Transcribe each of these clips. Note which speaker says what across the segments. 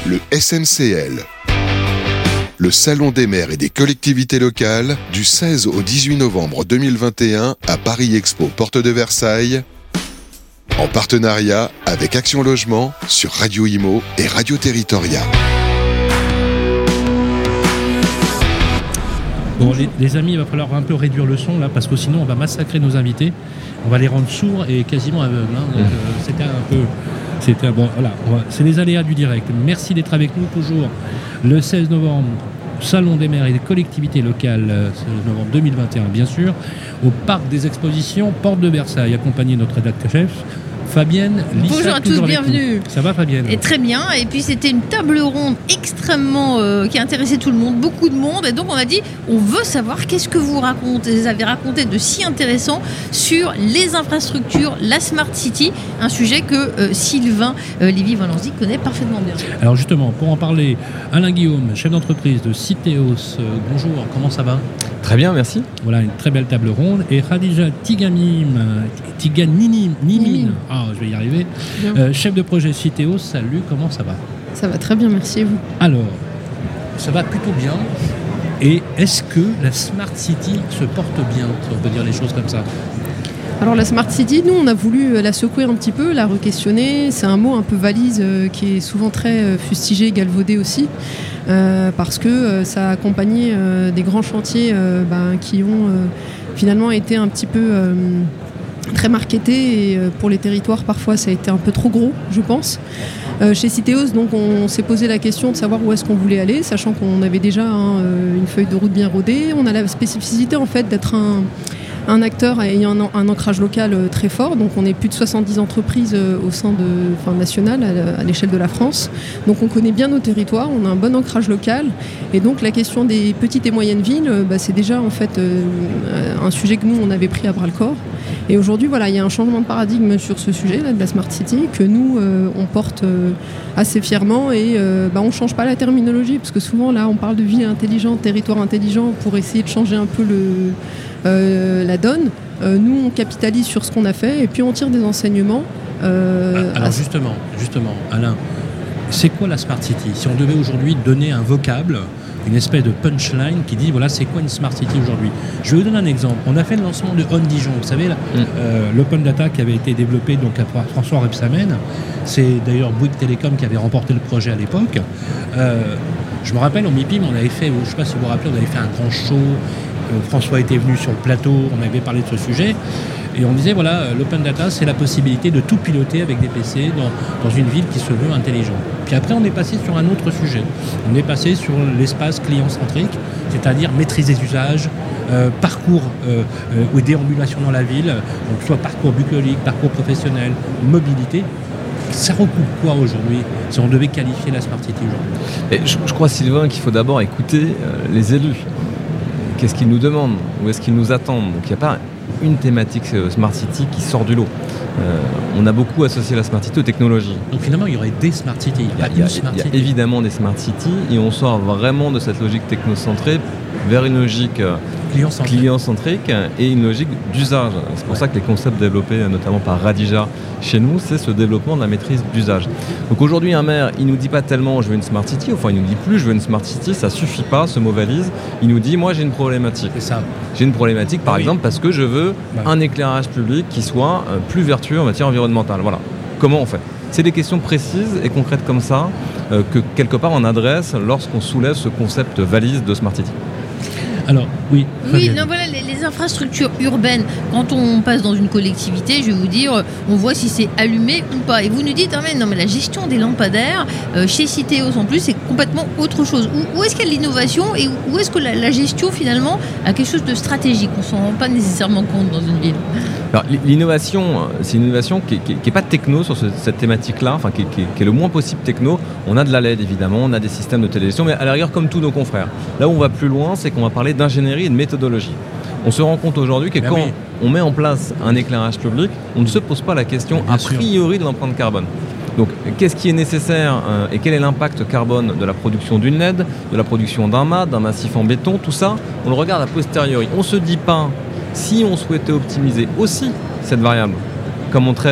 Speaker 1: le SNCL. Le Salon des maires et des collectivités locales du 16 au 18 novembre 2021 à Paris Expo, porte de Versailles, en partenariat avec Action Logement sur Radio Imo et Radio Territoria.
Speaker 2: Bon, les amis, il va falloir un peu réduire le son là, parce que sinon on va massacrer nos invités. On va les rendre sourds et quasiment aveugles. Donc, c'est les aléas du direct. Merci d'être avec nous toujours. Le 16 novembre, Salon des maires et des collectivités locales, 16 novembre 2021, bien sûr, au Parc des Expositions, Porte de Versailles, accompagné de notre rédacteur-chef, Fabienne Lissa.
Speaker 3: Bonjour à tous, bienvenue.
Speaker 2: Ça va, Fabienne?
Speaker 3: Et très bien. Et puis c'était une table ronde extrêmement qui a intéressé tout le monde, beaucoup de monde. Et donc on a dit, on veut savoir qu'est-ce que vous avez raconté de si intéressant sur les infrastructures, la Smart City, un sujet que Sylvain Lévy-Valenzy connaît parfaitement bien.
Speaker 2: Alors justement, pour en parler, Alain Guillaume, chef d'entreprise de Citeos. Bonjour, comment ça va?
Speaker 4: Très bien, merci.
Speaker 2: Voilà, une très belle table ronde. Et Khadija Tiganim, je vais y arriver. Chef de projet Citeos, salut, comment ça va?
Speaker 5: Ça va très bien, merci et vous?
Speaker 2: Alors, ça va plutôt bien. Et est-ce que la Smart City se porte bien, si on peut dire les choses comme ça?
Speaker 5: Alors la Smart City, nous on a voulu la secouer un petit peu, la re-questionner. C'est un mot un peu valise qui est souvent très fustigé, galvaudé aussi, parce que ça a accompagné des grands chantiers qui ont finalement été un petit peu très marketés, et pour les territoires parfois ça a été un peu trop gros, je pense. Chez Citeos, donc on s'est posé la question de savoir où est-ce qu'on voulait aller, sachant qu'on avait déjà une feuille de route bien rodée. On a la spécificité en fait d'être un acteur ayant un ancrage local très fort. Donc on est plus de 70 entreprises au sein national à l'échelle de la France. Donc on connaît bien nos territoires, on a un bon ancrage local. Et donc la question des petites et moyennes villes, c'est déjà en fait un sujet que nous on avait pris à bras le corps. Et aujourd'hui il y a un changement de paradigme sur ce sujet là, de la Smart City que nous on porte assez fièrement, et on ne change pas la terminologie, parce que souvent là on parle de ville intelligente, territoire intelligent, pour essayer de changer un peu la donne. Nous on capitalise sur ce qu'on a fait et puis on tire des enseignements.
Speaker 2: Alors justement Alain, c'est quoi la Smart City? Si on devait aujourd'hui donner un vocable, une espèce de punchline qui dit voilà c'est quoi une Smart City aujourd'hui. Je vais vous donner un exemple. On a fait le lancement de On Dijon, vous savez l'open data qui avait été développé donc par François Rebsamen. C'est d'ailleurs Bouygues Télécom qui avait remporté le projet à l'époque. Je me rappelle au MIPIM on avait fait, je ne sais pas si vous vous rappelez, on avait fait un grand show. François était venu sur le plateau, on avait parlé de ce sujet et on disait l'open data c'est la possibilité de tout piloter avec des PC dans une ville qui se veut intelligente. Puis après on est passé sur un autre sujet, on est passé sur l'espace client-centrique, c'est-à-dire maîtriser les usages, parcours ou déambulation dans la ville, donc soit parcours bucolique, parcours professionnel, mobilité. Ça recoupe quoi aujourd'hui si on devait qualifier la Smart City aujourd'hui?
Speaker 4: Je crois Sylvain qu'il faut d'abord écouter les élus. Qu'est-ce qu'ils nous demandent? Où est-ce qu'ils nous attendent? Donc il n'y a pas une thématique Smart City qui sort du lot. On a beaucoup associé la Smart City aux technologies.
Speaker 2: Donc finalement il y aurait des Smart City.
Speaker 4: Il y a évidemment des Smart City, et on sort vraiment de cette logique technocentrée vers une logique client-centrique et une logique d'usage. C'est pour ça que les concepts développés notamment par Radija chez nous, c'est ce développement de la maîtrise d'usage. Donc aujourd'hui un maire, il nous dit pas tellement je veux une Smart City, il nous dit plus je veux une Smart City, ça suffit pas ce mot valise. Il nous dit moi j'ai une problématique.
Speaker 2: C'est ça.
Speaker 4: J'ai une problématique par exemple parce que je veux un éclairage public qui soit plus vertueux en matière environnementale. Voilà. Comment on fait? C'est des questions précises et concrètes comme ça que quelque part on adresse lorsqu'on soulève ce concept valise de Smart City.
Speaker 2: Alors, oui.
Speaker 3: Les infrastructures urbaines, quand on passe dans une collectivité, je vais vous dire, on voit si c'est allumé ou pas. Et vous nous dites, mais la gestion des lampadaires, chez Citeos en plus, c'est complètement autre chose. Où est-ce qu'il y a de l'innovation et où est-ce que la gestion, finalement, a quelque chose de stratégique? On ne s'en rend pas nécessairement compte dans une ville.
Speaker 4: Alors, l'innovation, c'est une innovation qui n'est pas techno sur cette thématique-là, qui est le moins possible techno. On a de la LED, évidemment, on a des systèmes de télévision, mais à la rigueur, comme tous nos confrères. Là où on va plus loin, c'est qu'on va parler d'ingénierie et de méthodologie. On se rend compte aujourd'hui que quand on met en place un éclairage public, on ne se pose pas la question a priori de l'empreinte carbone. Donc, qu'est-ce qui est nécessaire et quel est l'impact carbone de la production d'une LED, de la production d'un mât, d'un massif en béton, tout ça, on le regarde a posteriori. On ne se dit pas, si on souhaitait optimiser aussi cette variable, comme on traite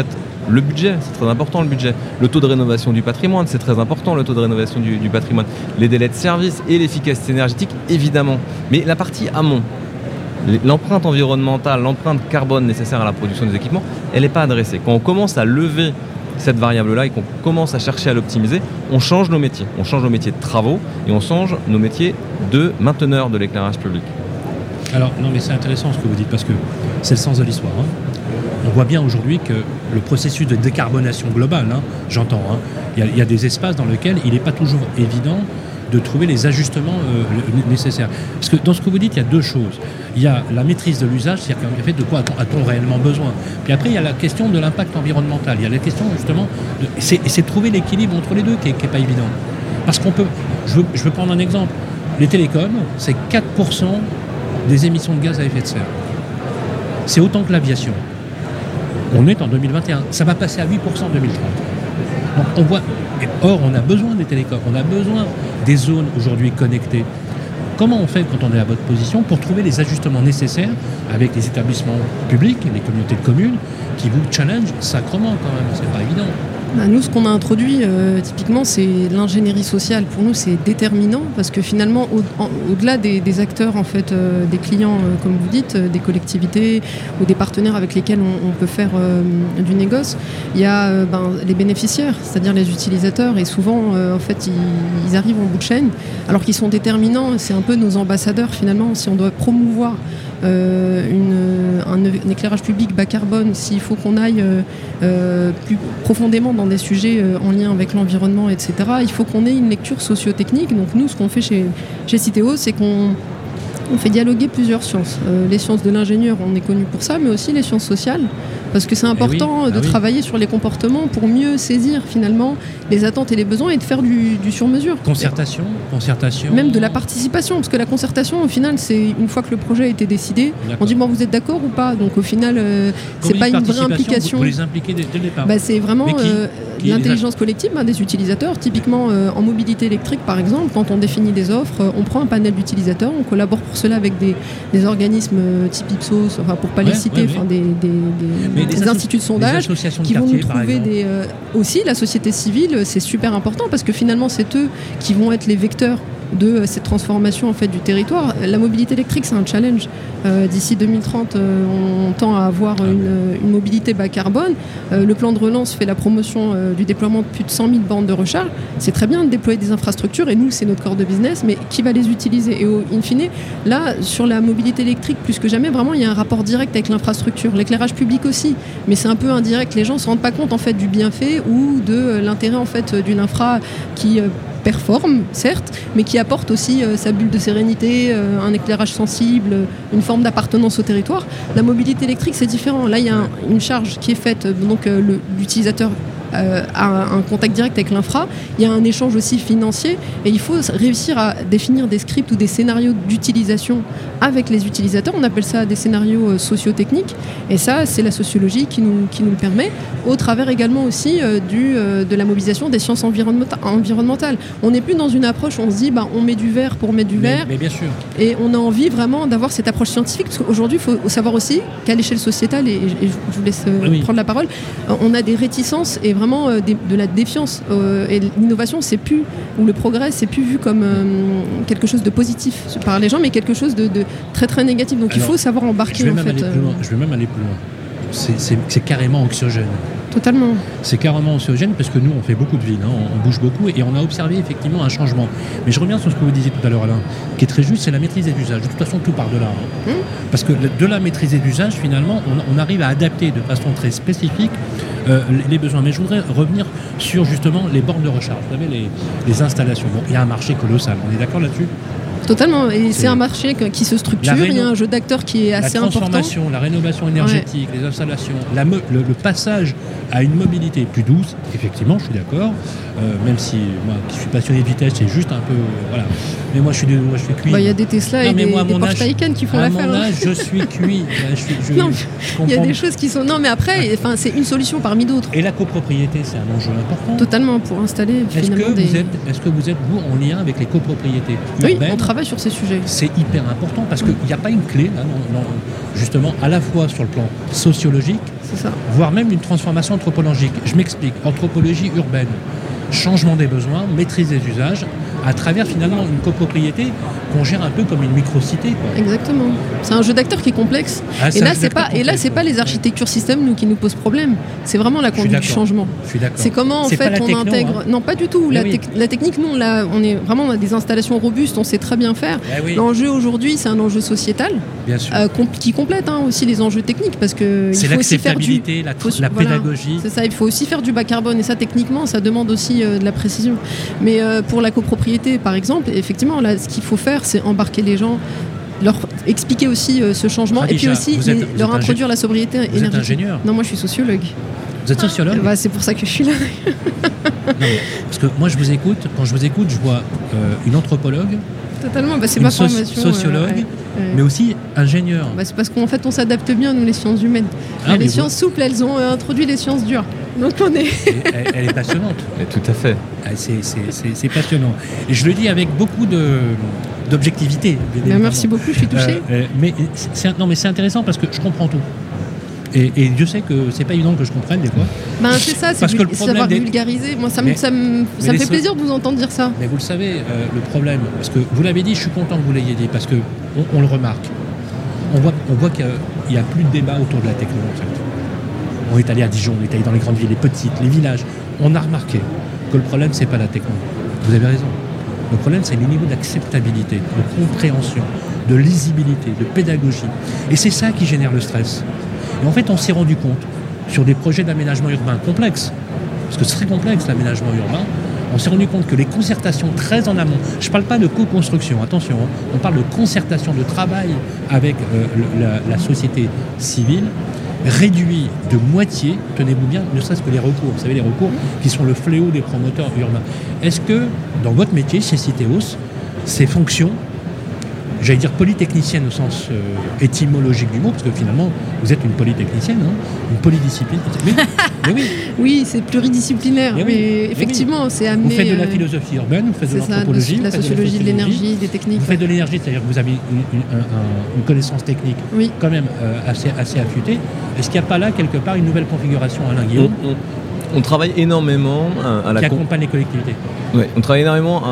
Speaker 4: Le budget, c'est très important le budget. Le taux de rénovation du patrimoine, c'est très important le taux de rénovation du patrimoine. Les délais de service et l'efficacité énergétique, évidemment. Mais la partie amont, l'empreinte environnementale, l'empreinte carbone nécessaire à la production des équipements, elle n'est pas adressée. Quand on commence à lever cette variable-là et qu'on commence à chercher à l'optimiser, on change nos métiers. On change nos métiers de travaux et on change nos métiers de mainteneurs de l'éclairage public.
Speaker 2: Alors, non, mais c'est intéressant ce que vous dites, parce que c'est le sens de l'histoire. On voit bien aujourd'hui que le processus de décarbonation globale, j'entends, il y a des espaces dans lesquels il n'est pas toujours évident de trouver les ajustements nécessaires. Parce que dans ce que vous dites, il y a deux choses. Il y a la maîtrise de l'usage, c'est-à-dire en fait, de quoi a-t-on réellement besoin. Puis après, il y a la question de l'impact environnemental. Il y a la question justement, c'est de trouver l'équilibre entre les deux qui n'est pas évident. Parce qu'on peut, je veux prendre un exemple. Les télécoms, c'est 4% des émissions de gaz à effet de serre. C'est autant que l'aviation. On est en 2021. Ça va passer à 8% en 2030. Donc on voit. Or, on a besoin des télécoms. On a besoin des zones aujourd'hui connectées. Comment on fait quand on est à votre position pour trouver les ajustements nécessaires avec les établissements publics, les communautés de communes, qui vous challenge sacrement quand même. C'est pas évident.
Speaker 5: Nous, ce qu'on a introduit, typiquement, c'est l'ingénierie sociale. Pour nous, c'est déterminant parce que finalement, au-delà des acteurs, en fait, des clients, comme vous dites, des collectivités ou des partenaires avec lesquels on peut faire du négoce, il y a les bénéficiaires, c'est-à-dire les utilisateurs. Et souvent, en fait, ils arrivent en bout de chaîne, alors qu'ils sont déterminants. C'est un peu nos ambassadeurs, finalement, si on doit promouvoir un éclairage public bas carbone, s'il faut qu'on aille plus profondément dans des sujets en lien avec l'environnement, etc., il faut qu'on ait une lecture socio-technique. Donc nous, ce qu'on fait chez Citeo, c'est qu'on fait dialoguer plusieurs sciences. Les sciences de l'ingénieur, on est connu pour ça, mais aussi les sciences sociales, parce que c'est important de travailler sur les comportements pour mieux saisir finalement les attentes et les besoins et de faire du sur-mesure.
Speaker 2: Concertation.
Speaker 5: Même de la participation, parce que la concertation, au final, c'est une fois que le projet a été décidé, on dit vous êtes d'accord ou pas. Donc au final, c'est pas une vraie implication.
Speaker 2: Vous les impliquez dès le départ.
Speaker 5: C'est vraiment l'intelligence collective des utilisateurs. Typiquement en mobilité électrique, par exemple, quand on définit des offres, on prend un panel d'utilisateurs, on collabore pour cela avec des organismes type Ipsos, pour pas les citer, des instituts de sondage qui vont nous trouver aussi la société civile. C'est super important parce que finalement c'est eux qui vont être les vecteurs de cette transformation en fait du territoire. La mobilité électrique, c'est un challenge. D'ici 2030, on tend à avoir une mobilité bas carbone. Le plan de relance fait la promotion du déploiement de plus de 100 000 bornes de recharge. C'est très bien de déployer des infrastructures et nous, c'est notre corps de business, mais qui va les utiliser? Et in fine, là, sur la mobilité électrique, plus que jamais, vraiment, il y a un rapport direct avec l'infrastructure. L'éclairage public aussi, mais c'est un peu indirect. Les gens ne se rendent pas compte en fait du bienfait ou de l'intérêt en fait d'une infra qui performe, certes, mais qui apporte aussi sa bulle de sérénité, un éclairage sensible, une forme d'appartenance au territoire. La mobilité électrique, c'est différent. Là, il y a une charge qui est faite, donc l'utilisateur a un contact direct avec l'infra. Il y a un échange aussi financier et il faut réussir à définir des scripts ou des scénarios d'utilisation avec les utilisateurs. On appelle ça des scénarios socio-techniques et ça, c'est la sociologie qui nous le permet, au travers également aussi de la mobilisation des sciences environnementales. On n'est plus dans une approche où on se dit on met du vert pour mettre du vert.
Speaker 2: Mais bien sûr.
Speaker 5: Et on a envie vraiment d'avoir cette approche scientifique parce qu'aujourd'hui, il faut savoir aussi qu'à l'échelle sociétale, et je vous laisse prendre la parole, on a des réticences et vraiment de la défiance. Et l'innovation, c'est plus, ou le progrès, c'est plus vu comme quelque chose de positif par les gens, mais quelque chose de très très négatif. Donc il faut savoir embarquer.
Speaker 2: Je vais même aller plus loin. C'est carrément anxiogène.
Speaker 5: Totalement.
Speaker 2: C'est carrément anxiogène parce que nous, on fait beaucoup de villes, on bouge beaucoup et on a observé effectivement un changement. Mais je reviens sur ce que vous disiez tout à l'heure, Alain, qui est très juste, c'est la maîtrise des usages. De toute façon, tout part de là. Parce que de la maîtrise des usages, finalement, on arrive à adapter de façon très spécifique les besoins. Mais je voudrais revenir sur justement les bornes de recharge. Vous savez, les installations. Bon, il y a un marché colossal, on est d'accord là-dessus ?
Speaker 5: Totalement, et c'est un marché qui se structure, il y a un jeu d'acteurs qui est assez important.
Speaker 2: La transformation, la rénovation énergétique, les installations, le passage à une mobilité plus douce, effectivement, je suis d'accord, même si moi qui suis passionné de vitesse, c'est juste un peu... voilà. Mais moi je suis cuit.
Speaker 5: Il y a des Tesla et des Porsche Taycan qui font l'affaire.
Speaker 2: À mon âge, je suis cuit.
Speaker 5: Il y a des choses qui sont... Non, mais après, c'est une solution parmi d'autres.
Speaker 2: Et la copropriété, c'est un enjeu important.
Speaker 5: Totalement, pour installer finalement
Speaker 2: Est-ce que vous êtes, vous, en lien avec les copropriétés
Speaker 5: urbaines? Oui, on travaille sur ces sujets.
Speaker 2: C'est hyper important parce qu'il n'y a pas une clé, là, justement, à la fois sur le plan sociologique,
Speaker 5: C'est ça.
Speaker 2: Voire même une transformation anthropologique. Je m'explique. Anthropologie urbaine, changement des besoins, maîtrise des usages, à travers finalement une copropriété qu'on gère un peu comme une micro-cité, quoi.
Speaker 5: Exactement. C'est un jeu d'acteurs qui est complexe. Et là, c'est pas les architectures système qui nous posent problème. C'est vraiment la conduite du changement.
Speaker 2: Je suis d'accord.
Speaker 5: C'est comment on intègre. Non, pas du tout. La technique, nous, là, on a des installations robustes, on sait très bien faire. L'enjeu aujourd'hui, c'est un enjeu sociétal,
Speaker 2: bien sûr,
Speaker 5: qui complète aussi les enjeux techniques, parce que
Speaker 2: c'est l'acceptabilité, la pédagogie.
Speaker 5: C'est ça. Il faut aussi faire du bas carbone, et ça, techniquement, ça demande aussi de la précision. Mais pour la copropriété, par exemple, effectivement, là, ce qu'il faut faire, c'est embarquer les gens, leur expliquer aussi ce changement, et puis aussi leur introduire la sobriété énergétique.
Speaker 2: Vous êtes ingénieur ?
Speaker 5: Non, moi je suis sociologue.
Speaker 2: Vous êtes sociologue ?
Speaker 5: C'est pour ça que je suis là.
Speaker 2: Non, parce que moi je vous écoute, quand je vous écoute, je vois une anthropologue.
Speaker 5: Totalement, c'est ma formation.
Speaker 2: Sociologue, mais aussi ingénieur.
Speaker 5: C'est parce qu'en fait on s'adapte bien, nous, les sciences humaines. Les sciences souples, elles ont introduit les sciences dures. Donc on est...
Speaker 2: elle est passionnante.
Speaker 4: Et tout à fait.
Speaker 2: C'est passionnant. Et je le dis avec beaucoup d'objectivité.
Speaker 5: Merci beaucoup, je suis touchée.
Speaker 2: Mais c'est intéressant parce que je comprends tout. Et Dieu sait que c'est pas évident que je comprenne des fois.
Speaker 5: C'est ça, c'est savoir vulgariser. Moi, ça me fait plaisir de vous entendre dire ça.
Speaker 2: Mais vous le savez, le problème, parce que vous l'avez dit, je suis content que vous l'ayez dit, parce que on le remarque. On voit qu'il n'y a plus de débat autour de la techno, en fait. On est allé à Dijon, on est allé dans les grandes villes, les petites, les villages. On a remarqué que le problème, c'est pas la techno. Vous avez raison. Le problème, c'est le niveau d'acceptabilité, de compréhension, de lisibilité, de pédagogie. Et c'est ça qui génère le stress. Et en fait, on s'est rendu compte, sur des projets d'aménagement urbain complexes, parce que c'est très complexe l'aménagement urbain, on s'est rendu compte que les concertations très en amont, je ne parle pas de co-construction, attention, on parle de concertation, de travail avec la société civile, réduit de moitié, tenez-vous bien, ne serait-ce que les recours. Vous savez, les recours qui sont le fléau des promoteurs urbains. Est-ce que, dans votre métier, chez Citeos, ces fonctions, j'allais dire polytechnicienne au sens étymologique du mot, parce que finalement, vous êtes une polytechnicienne, une polydisciplinaire. Mais oui.
Speaker 5: Oui, c'est pluridisciplinaire. Mais effectivement, c'est amené...
Speaker 2: Vous faites de la philosophie urbaine, vous faites de l'anthropologie,
Speaker 5: la sociologie, de l'énergie, des techniques.
Speaker 2: Vous faites de l'énergie, c'est-à-dire que vous avez une connaissance technique quand même assez affûtée. Est-ce qu'il n'y a pas là, quelque part, une nouvelle configuration, Alain Guillaume ?
Speaker 4: On travaille énormément
Speaker 2: qui accompagne les collectivités.
Speaker 4: Oui, on travaille énormément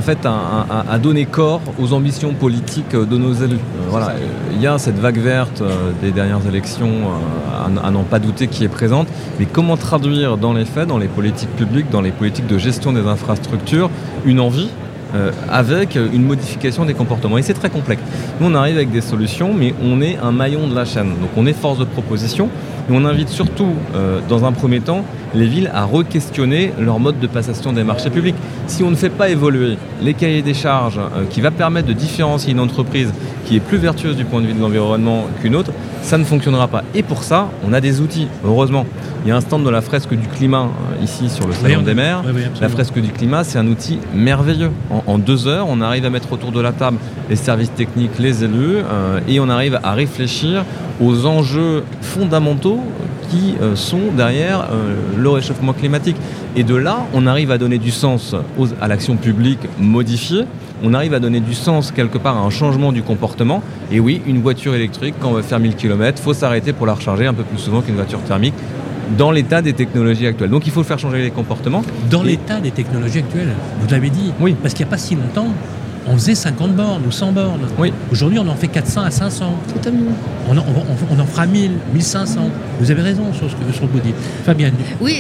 Speaker 4: à donner corps aux ambitions politiques de nos élus. Il y a cette vague verte des dernières élections, à n'en pas douter, qui est présente. Mais comment traduire dans les faits, dans les politiques publiques, dans les politiques de gestion des infrastructures, une envie avec une modification des comportements. Et c'est très complexe. Nous, on arrive avec des solutions, mais on est un maillon de la chaîne. Donc on est force de proposition. Et on invite surtout, dans un premier temps, les villes à re-questionner leur mode de passation des marchés publics. Si on ne fait pas évoluer les cahiers des charges qui va permettre de différencier une entreprise qui est plus vertueuse du point de vue de l'environnement qu'une autre, ça ne fonctionnera pas. Et pour ça, on a des outils, heureusement. Il y a un stand de la fresque du climat ici sur le Salon des maires. La fresque du climat, c'est un outil merveilleux. En 2 heures, on arrive à mettre autour de la table les services techniques, les élus, et on arrive à réfléchir aux enjeux fondamentaux qui sont derrière le réchauffement climatique. Et de là, on arrive à donner du sens à l'action publique modifiée. On arrive à donner du sens quelque part à un changement du comportement. Et oui, une voiture électrique, quand on va faire 1000 km, il faut s'arrêter pour la recharger un peu plus souvent qu'une voiture thermique, dans l'état des technologies actuelles. Donc il faut faire changer les comportements.
Speaker 2: Dans l'état des technologies actuelles, vous l'avez dit,
Speaker 4: oui.
Speaker 2: Parce qu'il n'y a pas si longtemps, on faisait 50 bornes ou 100 bornes.
Speaker 4: Oui.
Speaker 2: Aujourd'hui, on en fait 400 à 500.
Speaker 5: Totalement.
Speaker 2: On en fera 1000, 1500. Vous avez raison sur ce que vous dites. Fabienne.
Speaker 3: Oui,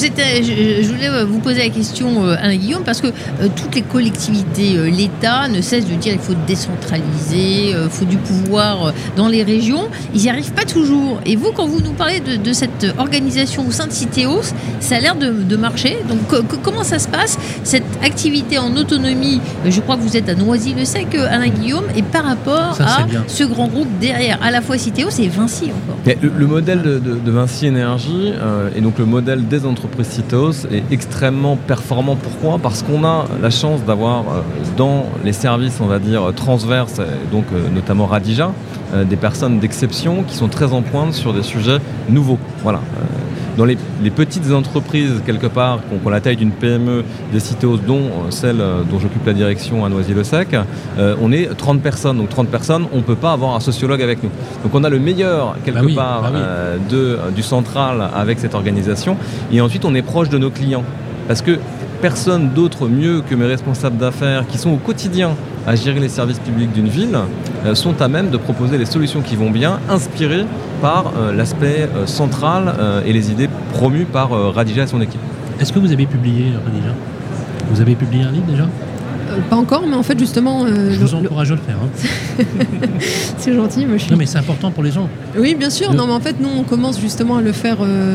Speaker 3: je voulais vous poser la question, Alain Guillaume, parce que toutes les collectivités, l'État ne cesse de dire qu'il faut décentraliser, il faut du pouvoir dans les régions. Ils n'y arrivent pas toujours. Et vous, quand vous nous parlez de cette organisation au sein de Citeos, ça a l'air de marcher. Donc comment ça se passe, cette activité en autonomie? Je crois que vous êtes à Noisy-le-Sec, Alain Guillaume, et par rapport à ce grand groupe derrière, à la fois Citeos et Vinci encore.
Speaker 4: Le modèle de Vinci Énergie et donc le modèle des entreprises Citeos est extrêmement performant. Pourquoi ? Parce qu'on a la chance d'avoir dans les services, on va dire, transverses, donc notamment Radija, des personnes d'exception qui sont très en pointe sur des sujets nouveaux. Voilà. Dans les petites entreprises, quelque part, qui ont la taille d'une PME, des Citeos, dont celle dont j'occupe la direction à Noisy-le-Sec, on est 30 personnes. Donc 30 personnes, on ne peut pas avoir un sociologue avec nous. Donc on a le meilleur, quelque part, du central avec cette organisation. Et ensuite, on est proche de nos clients. Parce que personne d'autre mieux que mes responsables d'affaires qui sont au quotidien à gérer les services publics d'une ville sont à même de proposer les solutions qui vont bien, inspirées par l'aspect central et les idées promues par Radija et son équipe.
Speaker 2: Est-ce que vous avez publié, Radija ? Vous avez publié un livre déjà ?
Speaker 5: Pas encore, mais en fait, justement...
Speaker 2: je vous encourage à le faire. Hein.
Speaker 5: C'est gentil. Moi,
Speaker 2: Non, mais c'est important pour les gens.
Speaker 5: Oui, bien sûr. Non, mais en fait, nous, on commence justement à le faire...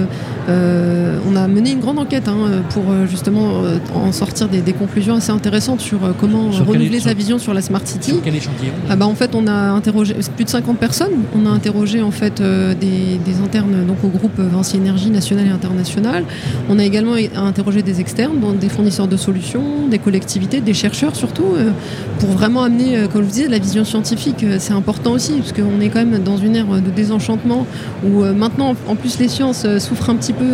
Speaker 5: on a mené une grande enquête pour justement en sortir des conclusions assez intéressantes sur comment renouveler sa vision sur la Smart City.
Speaker 2: Sur quel échantillon ?
Speaker 5: En fait, on a interrogé plus de 50 personnes. On a interrogé en fait des internes donc, au groupe Vinci Énergie national et international. On a également interrogé des externes, donc des fournisseurs de solutions, des collectivités, des chercheurs surtout, pour vraiment amener, comme je vous disais, la vision scientifique. C'est important aussi, parce qu'on est quand même dans une ère de désenchantement où maintenant, en plus, les sciences souffrent un petit peu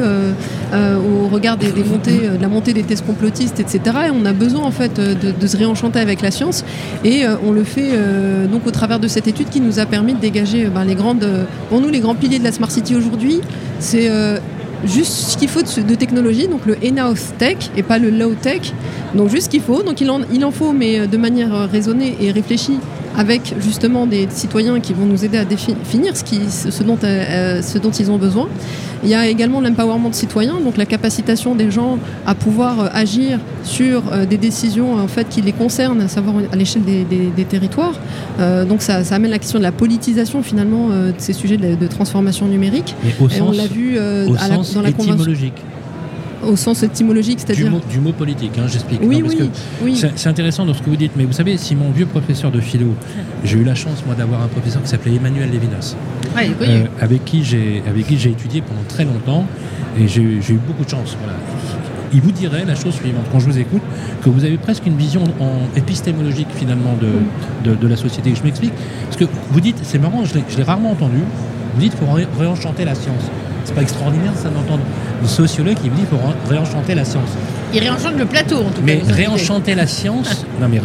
Speaker 5: au regard de la montée des thèses complotistes, etc. Et on a besoin en fait de se réenchanter avec la science. Et on le fait donc au travers de cette étude qui nous a permis de dégager pour nous, les grands piliers de la Smart City aujourd'hui. C'est juste ce qu'il faut de technologie, donc le in-house tech et pas le low tech. Donc juste ce qu'il faut. Donc il en faut, mais de manière raisonnée et réfléchie, avec justement des citoyens qui vont nous aider à définir ce dont ils ont besoin. Il y a également l'empowerment citoyen, donc la capacitation des gens à pouvoir agir sur des décisions en fait, qui les concernent, à savoir à l'échelle des territoires. Donc ça amène la question de la politisation finalement de ces sujets de transformation numérique.
Speaker 2: Et on l'a vu dans la étymologique.
Speaker 5: Au sens étymologique, c'est-à-dire...
Speaker 2: Du mot politique, j'explique.
Speaker 5: Oui,
Speaker 2: c'est intéressant dans ce que vous dites, mais vous savez, si mon vieux professeur de philo, j'ai eu la chance, moi, d'avoir un professeur qui s'appelait Emmanuel Lévinas, avec qui j'ai étudié pendant très longtemps, et j'ai eu beaucoup de chance. Voilà. Il vous dirait la chose suivante, quand je vous écoute, que vous avez presque une vision épistémologique, finalement, de la société. Je m'explique, parce que vous dites, c'est marrant, je l'ai rarement entendu, vous dites qu'il faut réenchanter la science. C'est pas extraordinaire ça d'entendre le sociologue qui me dit qu'il faut réenchanter la science.
Speaker 3: Il réenchante le plateau en tout cas.
Speaker 2: Mais réenchanter la science,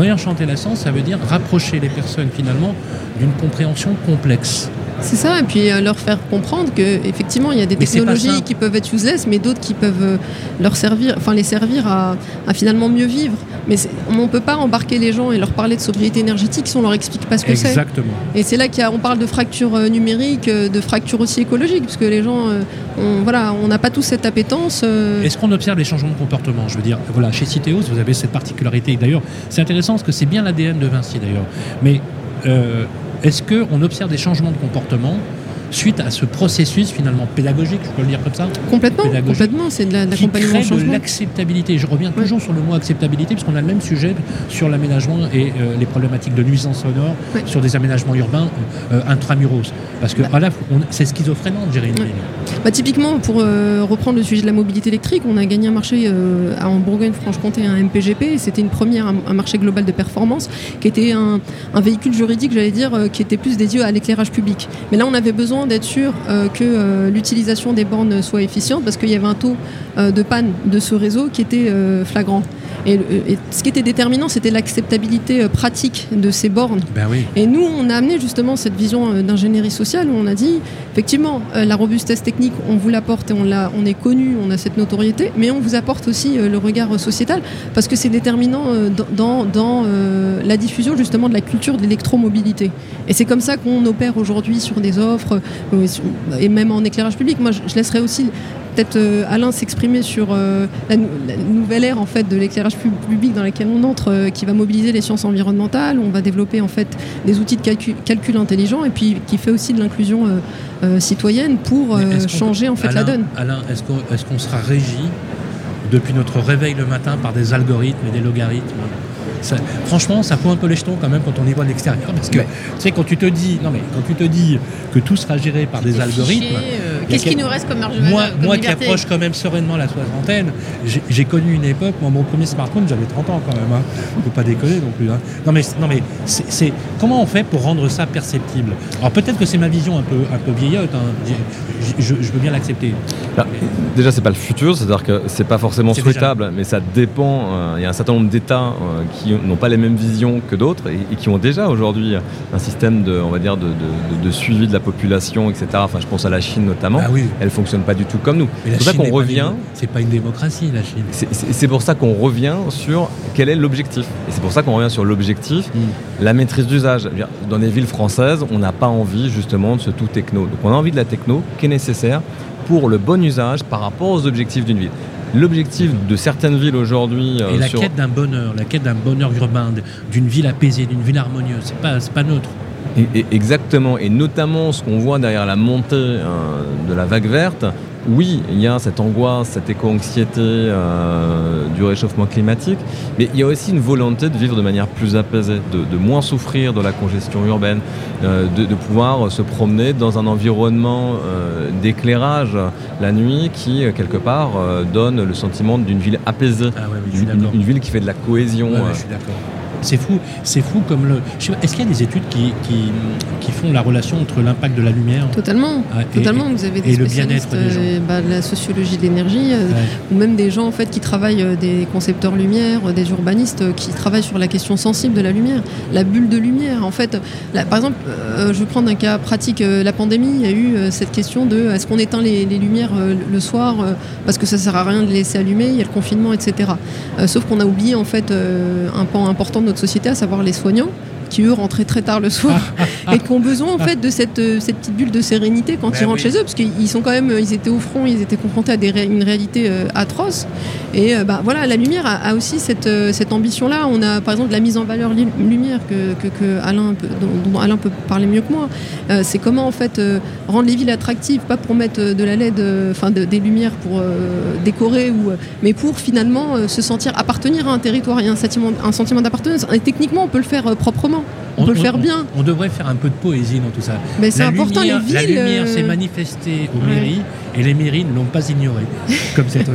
Speaker 2: ça veut dire rapprocher les personnes finalement d'une compréhension complexe.
Speaker 5: C'est ça, et puis leur faire comprendre qu'effectivement il y a des technologies qui peuvent être useless, mais d'autres qui peuvent les servir à finalement mieux vivre. Mais on ne peut pas embarquer les gens et leur parler de sobriété énergétique si on ne leur explique pas ce que c'est.
Speaker 2: Exactement.
Speaker 5: Et c'est là qu'on parle de fracture numérique, de fracture aussi écologique, parce que les gens, on n'a pas tous cette appétence.
Speaker 2: Est-ce qu'on observe les changements de comportement ? Je veux dire, voilà, chez Citeos, vous avez cette particularité. D'ailleurs, c'est intéressant parce que c'est bien l'ADN de Vinci d'ailleurs. Mais est-ce qu'on observe des changements de comportement suite à ce processus finalement pédagogique, je peux le dire comme ça ?
Speaker 5: Complètement, c'est de l'accompagnement au changement.
Speaker 2: Qui crée de l'acceptabilité. Je reviens toujours sur le mot acceptabilité, parce qu'on a le même sujet sur l'aménagement et les problématiques de nuisances sonores, sur des aménagements urbains intramuros. Parce que c'est schizophrénant de gérer une ville.
Speaker 5: Typiquement, pour reprendre le sujet de la mobilité électrique, on a gagné un marché en Bourgogne-Franche-Comté, un MPGP, et c'était une première, un marché global de performance, qui était un véhicule juridique, j'allais dire, qui était plus dédié à l'éclairage public. Mais là, on avait besoin d'être sûr que l'utilisation des bornes soit efficiente, parce qu'il y avait un taux de panne de ce réseau qui était flagrant. Et ce qui était déterminant, c'était l'acceptabilité pratique de ces bornes.
Speaker 2: Ben oui.
Speaker 5: Et nous, on a amené justement cette vision d'ingénierie sociale où on a dit, effectivement, la robustesse technique, on vous l'apporte et on est connu, on a cette notoriété, mais on vous apporte aussi le regard sociétal, parce que c'est déterminant dans la diffusion justement de la culture de l'électromobilité. Et c'est comme ça qu'on opère aujourd'hui sur des offres, et même en éclairage public. Moi, je laisserai aussi peut-être Alain s'exprimer sur la nouvelle ère en fait de l'éclairage public dans laquelle on entre, qui va mobiliser les sciences environnementales. On va développer en fait des outils de calcul intelligent, et puis qui fait aussi de l'inclusion citoyenne pour changer en fait la donne.
Speaker 2: Alain, est-ce qu'on sera régi depuis notre réveil le matin par des algorithmes et des logarithmes ? Franchement, ça fout un peu les jetons quand même quand on y voit de l'extérieur, parce que tu sais, quand tu te dis que tout sera géré par des algorithmes,
Speaker 3: Qu'est-ce qui nous reste comme marge de manœuvre, comme
Speaker 2: Moi qui
Speaker 3: liberté?
Speaker 2: approche quand même sereinement la soixantaine, j'ai connu une époque, moi mon premier smartphone j'avais 30 ans quand même, hein. Faut pas déconner non plus. Hein. Non mais c'est comment on fait pour rendre ça perceptible? Alors peut-être que c'est ma vision un peu vieillotte, hein. Je veux bien l'accepter.
Speaker 4: Là, déjà, c'est pas le futur, c'est-à-dire que c'est pas forcément
Speaker 2: C'est
Speaker 4: souhaitable, mais ça dépend. Il y a un certain nombre d'États qui n'ont pas les mêmes visions que d'autres et qui ont déjà aujourd'hui un système de suivi de la population, etc. Enfin, je pense à la Chine notamment.
Speaker 2: Ah oui.
Speaker 4: Elle fonctionne pas du tout comme nous.
Speaker 2: Mais
Speaker 4: C'est pour ça qu'on revient.
Speaker 2: C'est pas une démocratie la Chine.
Speaker 4: C'est pour ça qu'on revient sur quel est l'objectif. Et c'est pour ça qu'on revient sur l'objectif, la maîtrise d'usage. Dans les villes françaises, on n'a pas envie justement de ce tout techno. Donc on a envie de la techno qui est nécessaire pour le bon usage par rapport aux objectifs d'une ville. L'objectif de certaines villes aujourd'hui...
Speaker 2: Et la quête d'un bonheur urbain, d'une ville apaisée, d'une ville harmonieuse, c'est pas neutre.
Speaker 4: Exactement, et notamment ce qu'on voit derrière la montée de la vague verte, oui, il y a cette angoisse, cette éco-anxiété du réchauffement climatique, mais il y a aussi une volonté de vivre de manière plus apaisée, de moins souffrir de la congestion urbaine, de pouvoir se promener dans un environnement d'éclairage la nuit qui, quelque part, donne le sentiment d'une ville apaisée,
Speaker 2: Ah ouais, je suis d'accord.
Speaker 4: une ville qui fait de la cohésion.
Speaker 2: Ouais, je suis d'accord. C'est fou comme le. Je sais pas, est-ce qu'il y a des études qui font la relation entre l'impact de la lumière
Speaker 5: Totalement. Vous avez des
Speaker 2: et le
Speaker 5: spécialistes
Speaker 2: bien-être des gens.
Speaker 5: de la sociologie de l'énergie, ou même des gens en fait qui travaillent, des concepteurs lumière, des urbanistes qui travaillent sur la question sensible de la lumière, la bulle de lumière. En fait, par exemple, je vais prendre un cas pratique. La pandémie, il y a eu cette question de est-ce qu'on éteint les lumières le soir parce que ça sert à rien de les laisser allumer, il y a le confinement, etc. Sauf qu'on a oublié en fait un pan important de notre société, à savoir les soignants, qui eux rentraient très tard le soir et qui ont besoin en fait de cette petite bulle de sérénité quand ils rentrent chez eux, parce qu'ils sont quand même, ils étaient au front, ils étaient confrontés à une réalité atroce. Et voilà, la lumière a aussi cette ambition-là. On a par exemple de la mise en valeur lumière que Alain dont Alain peut parler mieux que moi. C'est comment en fait rendre les villes attractives, pas pour mettre de la LED, des lumières pour décorer, mais pour finalement se sentir appartenir à un territoire et un sentiment d'appartenance. Et techniquement, on peut le faire proprement. On peut le faire bien.
Speaker 2: On devrait faire un peu de poésie dans tout ça.
Speaker 5: Mais c'est important, les villes...
Speaker 2: La lumière s'est manifestée aux mairies et les mairies ne l'ont pas ignorée, comme c'est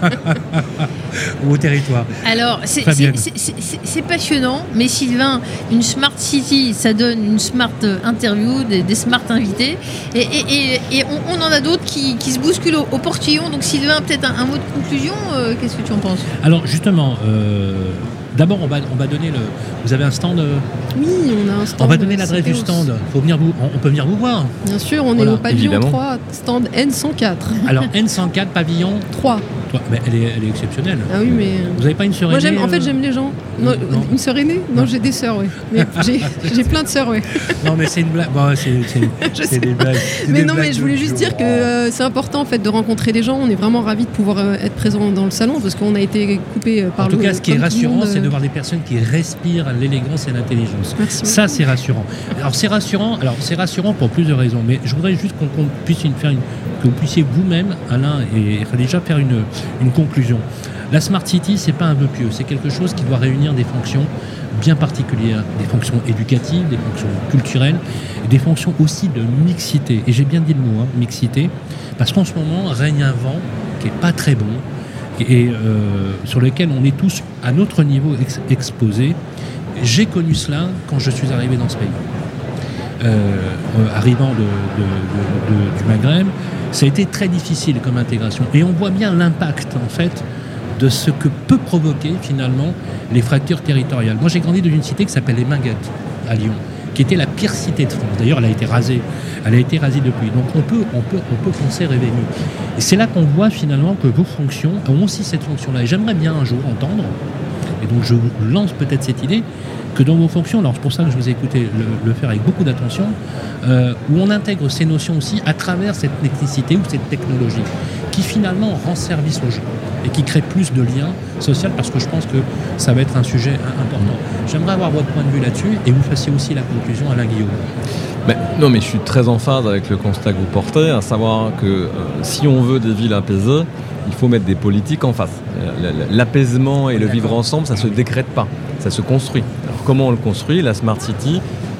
Speaker 2: ou au territoire.
Speaker 3: Alors, c'est passionnant, mais Sylvain, une smart city, ça donne une smart interview, des smart invités, et on en a d'autres qui se bousculent au portillon. Donc Sylvain, peut-être un mot de conclusion, qu'est-ce que tu en penses?
Speaker 2: Alors justement... D'abord, on va donner le. Vous avez un stand
Speaker 5: Oui, on a un stand.
Speaker 2: On va donner l'adresse du stand. On peut venir vous voir.
Speaker 5: Bien sûr, on est au pavillon 3, stand N104.
Speaker 2: Alors N104, pavillon
Speaker 5: 3.
Speaker 2: Mais elle est exceptionnelle.
Speaker 5: Ah oui, mais.
Speaker 2: Vous n'avez pas une sœur aînée?
Speaker 5: Moi, j'aime les gens. Non. Une sœur aînée? Non, j'ai des sœurs, oui. J'ai plein de sœurs, oui.
Speaker 2: Non, mais c'est une blague. Bon, c'est des blagues.
Speaker 5: Mais non, mais je voulais juste dire que c'est important en fait de rencontrer des gens. On est vraiment ravis de pouvoir être présents dans le salon parce qu'on a été coupé par
Speaker 2: le. En tout cas, ce qui est rassurant, c'est de voir des personnes qui respirent l'élégance et l'intelligence.
Speaker 5: Merci.
Speaker 2: Ça, c'est rassurant. Alors, c'est rassurant pour plus de raisons. Mais je voudrais juste qu'on puisse que vous puissiez vous-même, Alain et Khadija, faire une conclusion. La Smart City, c'est pas un vœu pieux, c'est quelque chose qui doit réunir des fonctions bien particulières, des fonctions éducatives, des fonctions culturelles, et des fonctions aussi de mixité. Et j'ai bien dit le mot, mixité, parce qu'en ce moment règne un vent qui est pas très bon et sur lequel on est tous à notre niveau exposés. J'ai connu cela quand je suis arrivé dans ce pays. Arrivant du Maghreb, ça a été très difficile comme intégration. Et on voit bien l'impact, en fait, de ce que peut provoquer, finalement, les fractures territoriales. Moi, j'ai grandi dans une cité qui s'appelle les Minguettes, à Lyon, qui était la pire cité de France. D'ailleurs, elle a été rasée. Elle a été rasée depuis. Donc, on peut penser rêver mieux. Et c'est là qu'on voit, finalement, que vos fonctions ont aussi cette fonction-là. Et j'aimerais bien un jour entendre, et donc je lance peut-être cette idée, que dans vos fonctions, alors c'est pour ça que je vous ai écouté le faire avec beaucoup d'attention, où on intègre ces notions aussi à travers cette technicité ou cette technologie qui finalement rend service aux gens et qui crée plus de liens sociaux, parce que je pense que ça va être un sujet important. J'aimerais avoir votre point de vue là-dessus et vous fassiez aussi la conclusion, Alain Guillaume.
Speaker 4: Non, mais je suis très en phase avec le constat que vous portez, à savoir que si on veut des villes apaisées, il faut mettre des politiques en face. L'apaisement et le vivre ensemble, ça ne se décrète pas, ça se construit. Alors comment on le construit? La Smart City,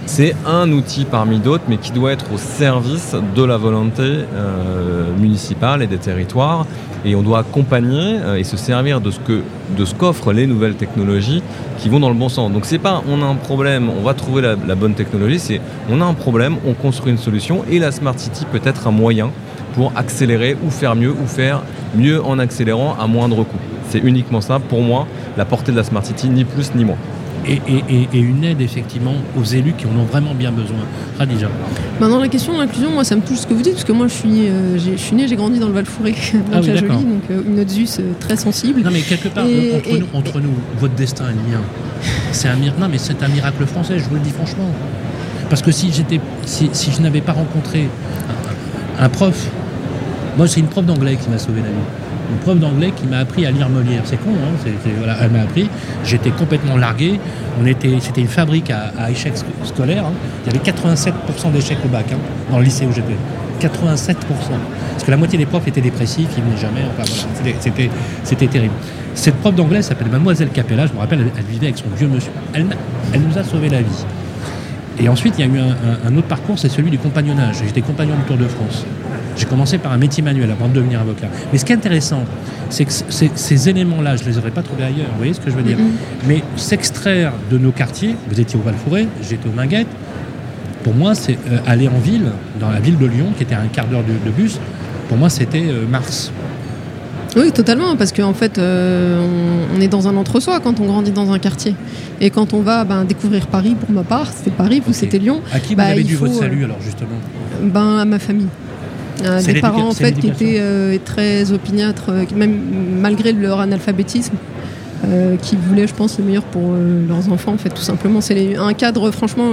Speaker 4: C'est un outil parmi d'autres, mais qui doit être au service de la volonté municipale et des territoires. Et on doit accompagner et se servir de ce qu'offrent les nouvelles technologies qui vont dans le bon sens. Donc c'est pas on a un problème, on va trouver la bonne technologie, c'est on a un problème, on construit une solution et la Smart City peut être un moyen pour accélérer ou faire mieux en accélérant à moindre coût. C'est uniquement ça, pour moi, la portée de la Smart City, ni plus ni moins.
Speaker 2: Et une aide effectivement aux élus qui en ont vraiment bien besoin. Khadija.
Speaker 5: Dans la question de l'inclusion, moi ça me touche ce que vous dites, parce que moi je suis né, j'ai grandi dans le Val-Fouré, dans la Jolie, donc une Ozus très sensible.
Speaker 2: Non mais quelque part, entre nous, votre destin et le mien, c'est un miracle français, je vous le dis franchement. Parce que si je n'avais pas rencontré un prof, moi c'est une prof d'anglais qui m'a sauvé la vie. Une prof d'anglais qui m'a appris à lire Molière. C'est con, hein, voilà, elle m'a appris. J'étais complètement largué. C'était une fabrique à échecs scolaires. Hein. Il y avait 87% d'échecs au bac dans le lycée où j'étais. 87%. Parce que la moitié des profs étaient dépressifs, ils venaient jamais. Enfin, voilà, c'était terrible. Cette prof d'anglais s'appelle Mademoiselle Capella. Je me rappelle, elle vivait avec son vieux monsieur. Elle nous a sauvé la vie. Et ensuite, il y a eu un autre parcours, c'est celui du compagnonnage. J'étais compagnon du Tour de France. J'ai commencé par un métier manuel avant de devenir avocat. Mais ce qui est intéressant, c'est que ces éléments-là, je ne les aurais pas trouvés ailleurs. Vous voyez ce que je veux dire ? Mais s'extraire de nos quartiers, vous étiez au Val-Fouré, j'étais au Minguette, pour moi, c'est aller en ville, dans la ville de Lyon, qui était à un quart d'heure de bus, pour moi, c'était Mars.
Speaker 5: Oui, totalement, parce qu'en fait, on est dans un entre-soi quand on grandit dans un quartier. Et quand on va découvrir Paris, pour ma part, c'était Paris, vous c'était Lyon.
Speaker 2: À qui vous avez dû votre salut, alors, justement ?
Speaker 5: À ma famille. Des parents en fait qui étaient très opiniâtres, même malgré leur analphabétisme, qui voulaient, je pense, le meilleur pour leurs enfants, en fait, tout simplement. C'est un cadre, franchement,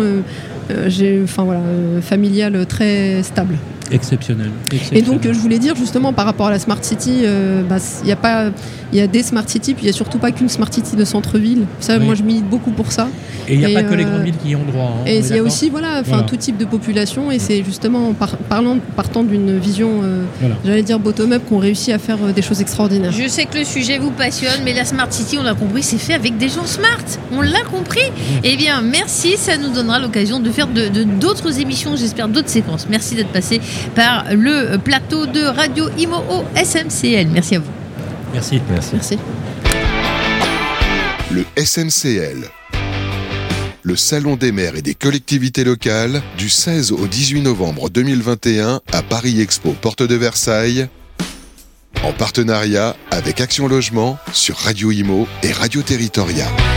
Speaker 5: familial très stable.
Speaker 2: Exceptionnel.
Speaker 5: Et donc, je voulais dire justement par rapport à la Smart City, il y a des Smart City, puis il n'y a surtout pas qu'une Smart City de centre-ville. Ça, moi, je milite beaucoup pour ça.
Speaker 2: Et il n'y a pas que les grandes villes qui y ont droit.
Speaker 5: Et il y a aussi, tout type de population. Et c'est justement partant d'une vision, j'allais dire bottom-up, qu'on réussit à faire des choses extraordinaires.
Speaker 3: Je sais que le sujet vous passionne, mais la Smart City, on l'a compris, c'est fait avec des gens smart. On l'a compris. Eh bien, merci. Ça nous donnera l'occasion de faire d'autres émissions, j'espère, d'autres séquences. Merci d'être passé par le plateau de Radio Imo au SMCL. Merci à vous.
Speaker 2: Merci.
Speaker 1: Le SMCL, le Salon des maires et des collectivités locales, du 16 au 18 novembre 2021 à Paris Expo, porte de Versailles, en partenariat avec Action Logement sur Radio Imo et Radio Territoria.